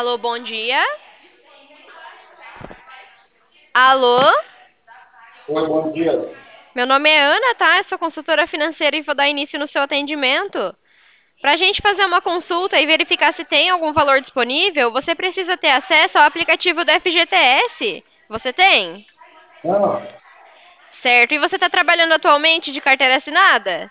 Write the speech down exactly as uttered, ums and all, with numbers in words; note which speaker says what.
Speaker 1: Alô, bom dia. Alô?
Speaker 2: Oi, bom dia.
Speaker 1: Meu nome é Ana, tá? Eu sou consultora financeira e vou dar início no seu atendimento. Para a gente fazer uma consulta e verificar se tem algum valor disponível, você precisa ter acesso ao aplicativo do F G T S. Você tem?
Speaker 2: Não,
Speaker 1: Certo. E você está trabalhando atualmente de carteira assinada?